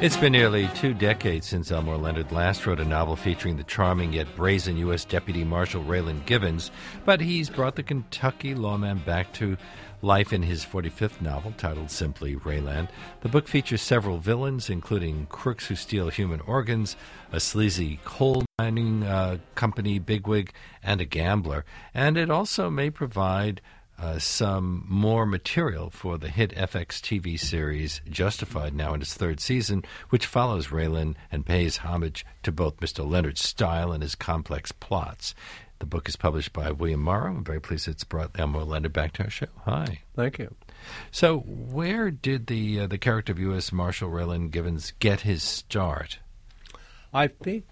It's been nearly 2 decades since Elmore Leonard last wrote a novel featuring the charming yet brazen U.S. Deputy Marshal Raylan Givens, but he's brought the Kentucky lawman back to life in his 45th novel, titled simply Raylan. The book features several villains, including crooks who steal human organs, a sleazy coal mining company bigwig, and a gambler. And it also may provide some more material for the hit FX TV series Justified, now in its 3rd season, which follows Raylan and pays homage to both Mr. Leonard's style and his complex plots. The book is published by William Morrow. I'm very pleased it's brought Elmore Leonard back to our show. Hi. Thank you. So where did the character of U.S. Marshal Raylan Givens get his start? I think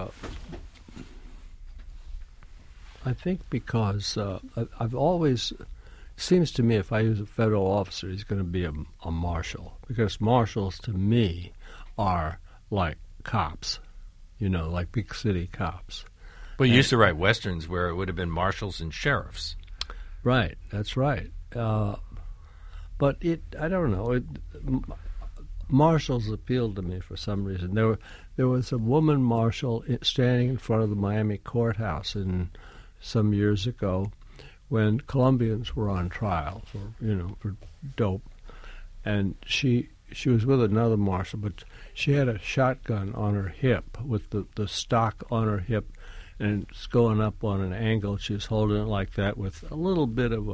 because I've always... Seems to me if I use a federal officer, he's going to be a marshal, because marshals to me are like cops, like big city cops. Well, you used to write westerns where it would have been marshals and sheriffs. Right, that's right. But I don't know. Marshals appealed to me for some reason. There was a woman marshal standing in front of the Miami courthouse some years ago, when Colombians were on trial for dope, and she was with another marshal, but she had a shotgun on her hip with the stock on her hip, and it's going up on an angle. She was holding it like that with a little bit of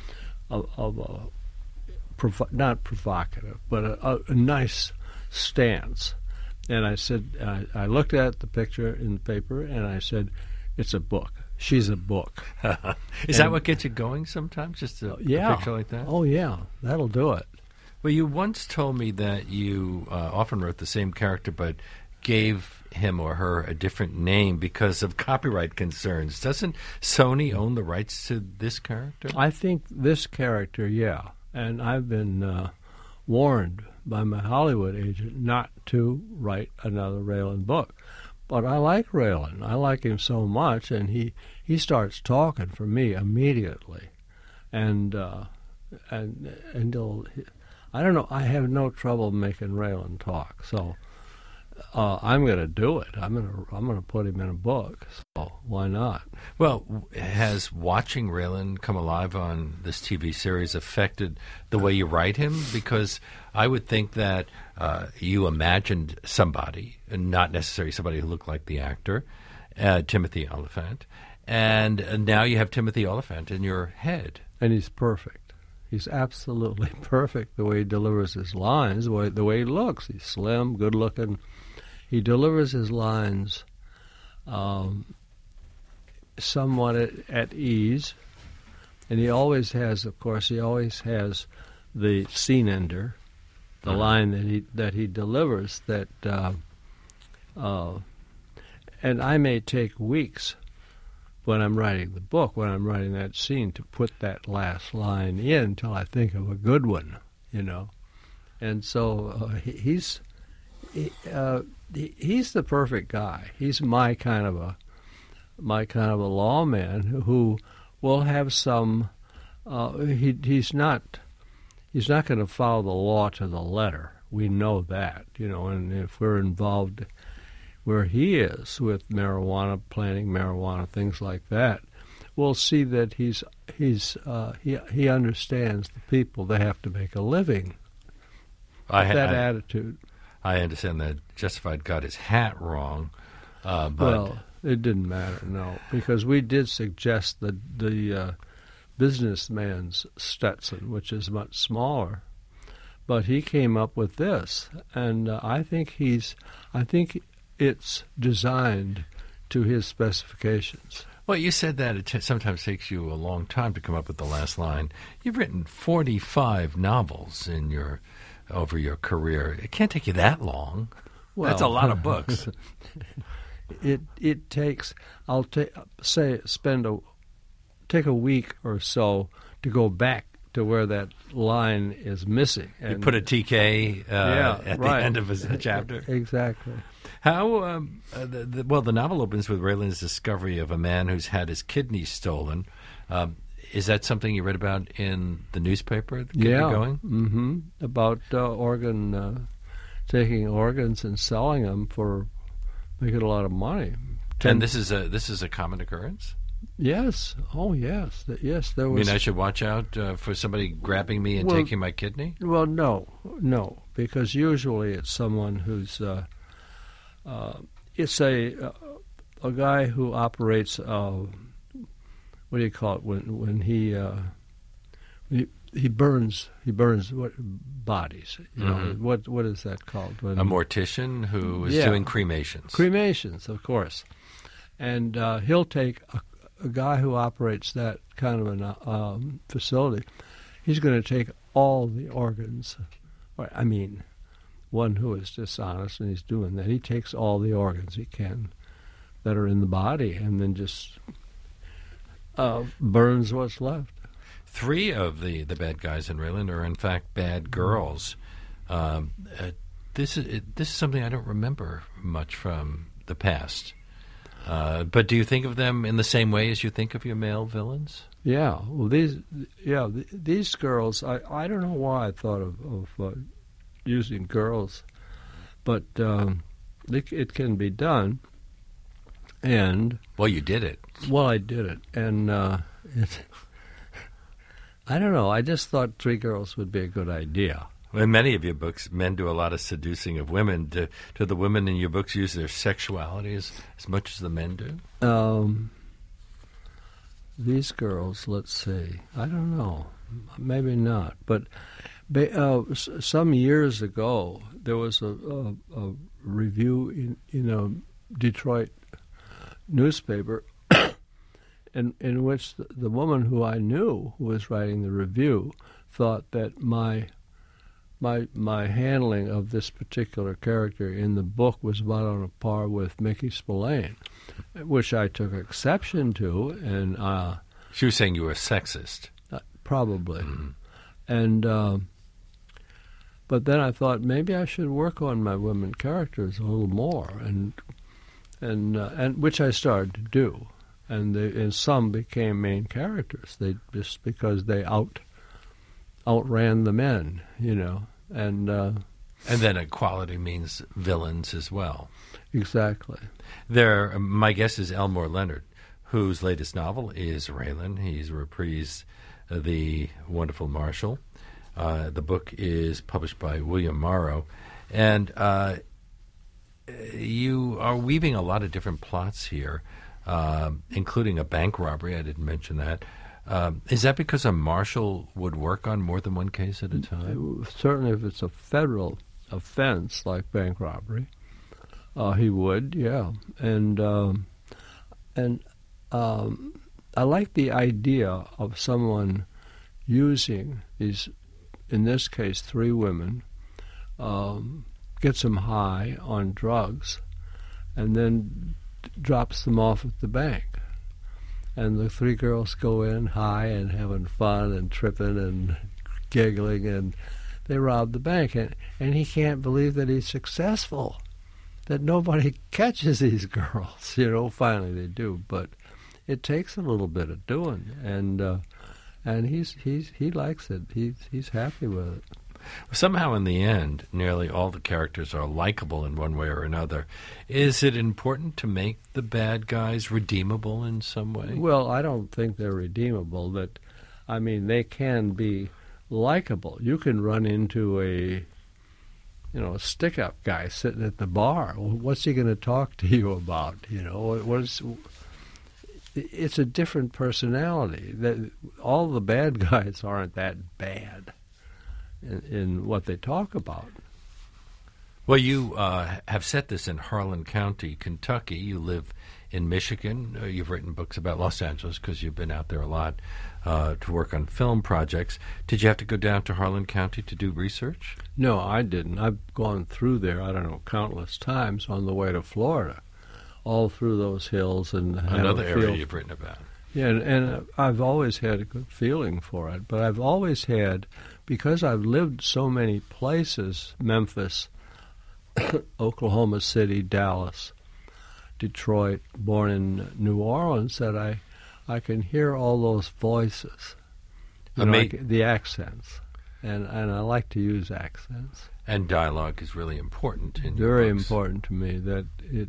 not provocative, but a nice stance. And I said, I looked at the picture in the paper, and I said, it's a book. She's a book. Is that what gets you going sometimes, just a picture like that? Oh, yeah. That'll do it. Well, you once told me that you often wrote the same character but gave him or her a different name because of copyright concerns. Doesn't Sony own the rights to this character? I think this character, yeah. And I've been warned by my Hollywood agent not to write another Raylan book. But I like Raylan. I like him so much, and he starts talking for me immediately, and he'll, I don't know. I have no trouble making Raylan talk, so I'm going to do it. I'm going to put him in a book. So why not? Well, has watching Raylan come alive on this TV series affected the way you write him? Because I would think that you imagined somebody, not necessarily somebody who looked like the actor, Timothy Olyphant, and now you have Timothy Olyphant in your head. And he's perfect. He's absolutely perfect the way he delivers his lines, the way he looks. He's slim, good-looking. He delivers his lines somewhat at ease, and he always has, of course, the scene ender, the line that he delivers that, and I may take weeks when I'm writing the book, when I'm writing that scene, to put that last line in until I think of a good one, and so he's the perfect guy. He's my kind of a lawman who will have some. He's not going to follow the law to the letter. We know that, and if we're involved where he is with marijuana, planting marijuana, things like that, we'll see that he understands the people. They have to make a living. That attitude. I understand that Justified got his hat wrong, but well, it didn't matter, no, because we did suggest the businessman's Stetson, which is much smaller, but he came up with this, and I think it's designed to his specifications. Well, you said that it sometimes takes you a long time to come up with the last line. You've written 45 novels over your career. It can't take you that long. Well, that's a lot of books. It takes. Take a week or so to go back to where that line is missing. And you put a TK at the end of a chapter. Exactly. How the novel opens with Raylan's discovery of a man who's had his kidneys stolen. Is that something you read about in the newspaper? Yeah. Going? Mm-hmm. About organ taking organs and selling them for making a lot of money. And this is a common occurrence? Yes. Oh, yes. Yes, there was. I mean, I should watch out for somebody grabbing me and taking my kidney? Well, no, because usually it's someone who's it's a guy who operates. What do you call it when he burns what bodies? You know, what is that called? A mortician who is doing cremations. Cremations, of course, and he'll take a guy who operates that kind of an facility. He's going to take all the organs. I mean, one who is dishonest and he's doing that. He takes all the organs he can that are in the body and then just burns what's left. 3 of the bad guys in Raylan are in fact bad girls. This is something I don't remember much from the past. But do you think of them in the same way as you think of your male villains? Yeah. Well, these girls. I don't know why I thought of using girls, but it can be done. And well, you did it. Well, I did it, and I don't know. I just thought 3 girls would be a good idea. Well, in many of your books, men do a lot of seducing of women. Do the women in your books use their sexuality as much as the men do? These girls, let's see. I don't know. Maybe not. But some years ago, there was a review in a Detroit newspaper in which the woman who I knew who was writing the review thought that my handling of this particular character in the book was about on a par with Mickey Spillane, which I took exception to. And she was saying you were sexist. Probably. And but then I thought maybe I should work on my women characters a little more, and which I started to do. And some became main characters. They just because they outran the men, you know, and then equality means villains as well. Exactly. My guest is Elmore Leonard, whose latest novel is Raylan. He's reprised The Wonderful Marshal. The book is published by William Morrow, and you are weaving a lot of different plots here, including a bank robbery. I didn't mention that. Is that because a marshal would work on more than one case at a time? Certainly, if it's a federal offense like bank robbery, he would, yeah. And I like the idea of someone using these, in this case, 3 women, gets them high on drugs, and then drops them off at the bank. And the 3 girls go in high and having fun and tripping and giggling, and they rob the bank. And he can't believe that he's successful, that nobody catches these girls. You know, finally they do, but it takes a little bit of doing. And he likes it. He's happy with it. Somehow, in the end, nearly all the characters are likable in one way or another. Is it important to make the bad guys redeemable in some way? Well, I don't think they're redeemable. They can be likable. You can run into a stick-up guy sitting at the bar. Well, what's he going to talk to you about? You know, it's a different personality. All the bad guys aren't that bad in what they talk about. Well, you have set this in Harlan County, Kentucky. You live in Michigan. You've written books about Los Angeles because you've been out there a lot to work on film projects. Did you have to go down to Harlan County to do research? No, I didn't. I've gone through there, I don't know, countless times on the way to Florida, all through those hills. And another area you've written about. Yeah, and I've always had a good feeling for it, but I've always had, because I've lived so many places, Memphis, Oklahoma City, Dallas, Detroit, born in New Orleans, that I can hear all those voices, like the accents. and I like to use accents. And dialogue is really important in Very your books. important to me that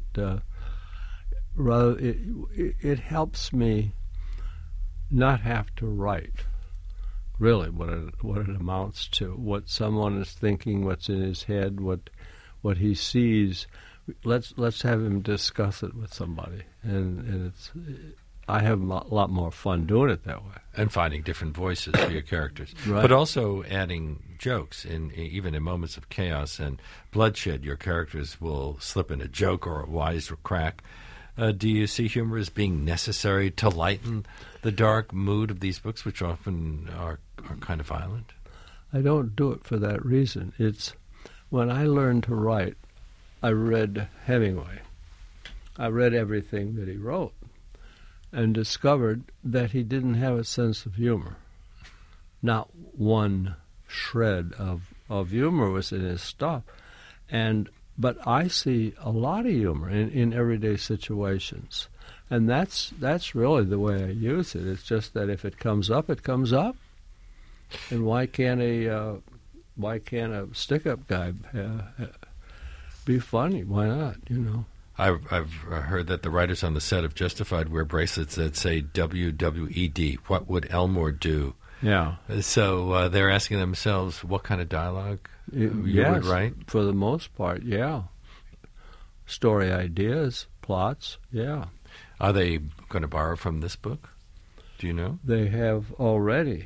it helps me not have to write really what it amounts to, what someone is thinking, what's in his head, what he sees. Let's have him discuss it with somebody, and I have a lot more fun doing it that way. And finding different voices for your characters. Right. But also adding jokes. Even in moments of chaos and bloodshed, your characters will slip in a joke or a wise crack. Do you see humor as being necessary to lighten the dark mood of these books, which often are kind of violent? I don't do it for that reason. It's when I learned to write, I read Hemingway. I read everything that he wrote and discovered that he didn't have a sense of humor. Not one shred of humor was in his stuff. But I see a lot of humor in everyday situations. And that's really the way I use it. It's just that if it comes up, it comes up. And why can't a stick-up guy be funny? Why not, I've heard that the writers on the set of Justified wear bracelets that say WWED, what would Elmore do? Yeah. So they're asking themselves what kind of dialogue you would write? For the most part, yeah. Story ideas, plots, yeah. Are they going to borrow from this book? Do you know? They have already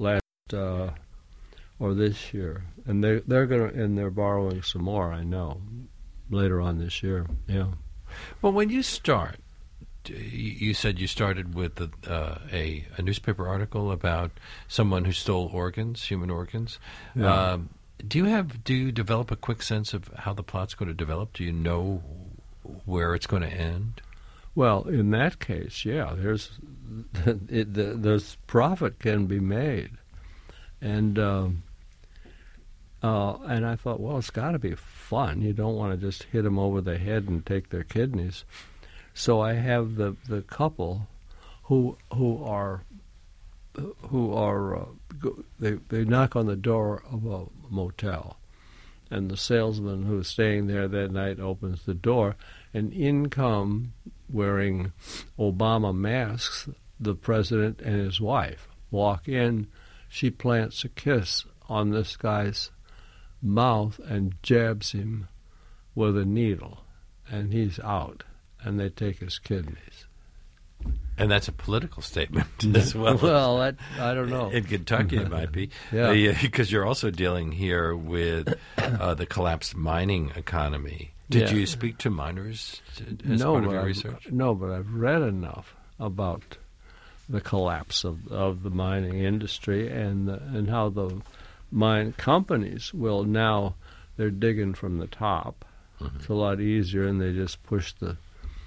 or this year, and they're borrowing some more. I know later on this year. Yeah. Well, when you start, you said you started with a newspaper article about someone who stole human organs. Yeah. Do you develop a quick sense of how the plot's going to develop? Do you know where it's going to end? Well, in that case, yeah, there's profit can be made, and I thought, well, it's got to be fun. You don't want to just hit them over the head and take their kidneys. So I have the couple who they knock on the door of a motel, and the salesman who's staying there that night opens the door, and in come, wearing Obama masks, the president and his wife walk in. She plants a kiss on this guy's mouth and jabs him with a needle, and he's out, and they take his kidneys. And that's a political statement as well. Well, I don't know. In Kentucky, it might be. Yeah. Because you're also dealing here with the collapsed mining economy. Did you speak to miners as part of your research? No, but I've read enough about the collapse of the mining industry and how the mine companies will now, they're digging from the top. Mm-hmm. It's a lot easier, and they just push the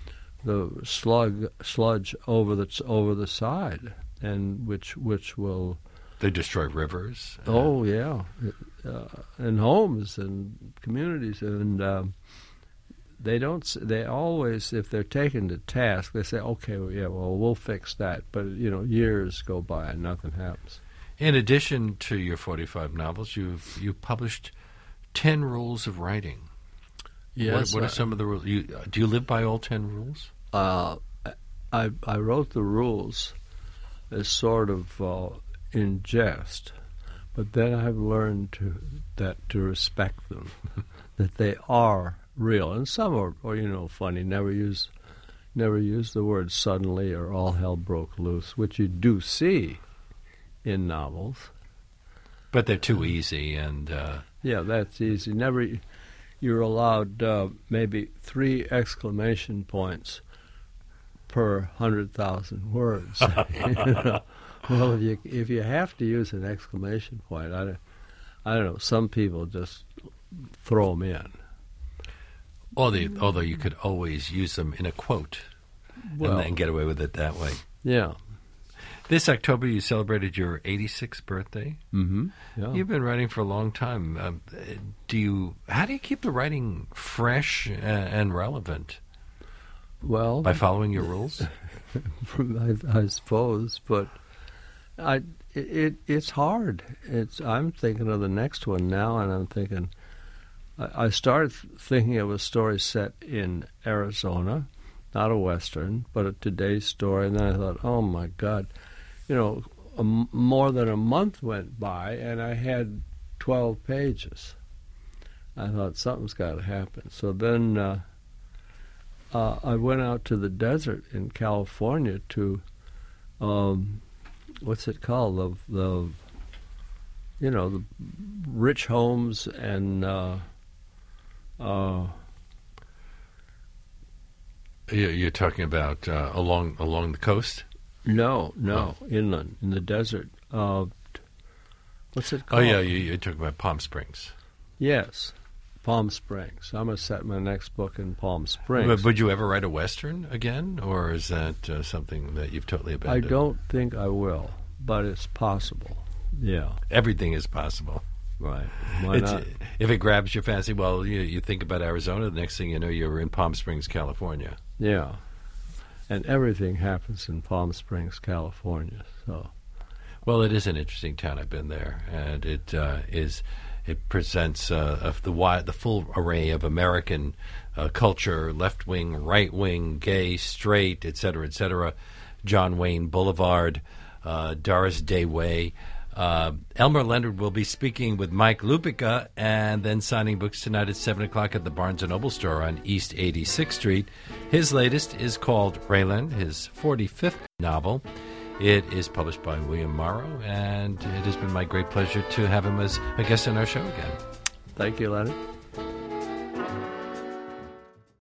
sludge over the side, and which will they destroy rivers. Oh yeah, and homes and communities, and they always, if they're taken to task, they say, okay, we'll fix that, but years go by and nothing happens. In addition to your 45 novels, you've published 10 rules of writing. Yes. What are some of the rules? Do you live by all 10 rules? I wrote the rules as sort of in jest, but then I've learned to respect them, that they are real, and some are funny. Never use the word suddenly or all hell broke loose, which you do see in novels. But they're too easy, and yeah, that's easy. You're allowed maybe 3 exclamation points per 100,000 words. Well, if you have to use an exclamation point, I don't know. Some people just throw them in. Although you could always use them in a quote and get away with it that way. Yeah. This October, you celebrated your 86th birthday. Mm-hmm. Yeah. You've been writing for a long time. How do you keep the writing fresh and relevant? Well, by following your rules? I suppose, but It's hard. I'm thinking of the next one now, and I'm thinking. I started thinking of a story set in Arizona, not a Western, but a today's story, and then I thought, oh my God, more than a month went by, and I had 12 pages. I thought something's got to happen. So then I went out to the desert in California to, what's it called? The rich homes and you're talking about along the coast? No, inland in the desert. What's it called? Oh yeah, you're talking about Palm Springs. Yes, Palm Springs. I'm going to set my next book in Palm Springs. But would you ever write a Western again, or is that something that you've totally abandoned? I don't think I will, but it's possible. Yeah. Everything is possible. Right. Why not? If it grabs your fancy, well, you think about Arizona, the next thing you know, you're in Palm Springs, California. Yeah. And everything happens in Palm Springs, California. So, well, it is an interesting town. I've been there, and it presents the full array of American culture: left wing, right wing, gay, straight, etc., etc. John Wayne Boulevard, Doris Day Way. Elmer Leonard will be speaking with Mike Lupica and then signing books tonight at 7 o'clock at the Barnes & Noble store on East 86th Street. His latest is called Raylan, his 45th novel. It is published by William Morrow, and it has been my great pleasure to have him as a guest on our show again. Thank you, Leonard.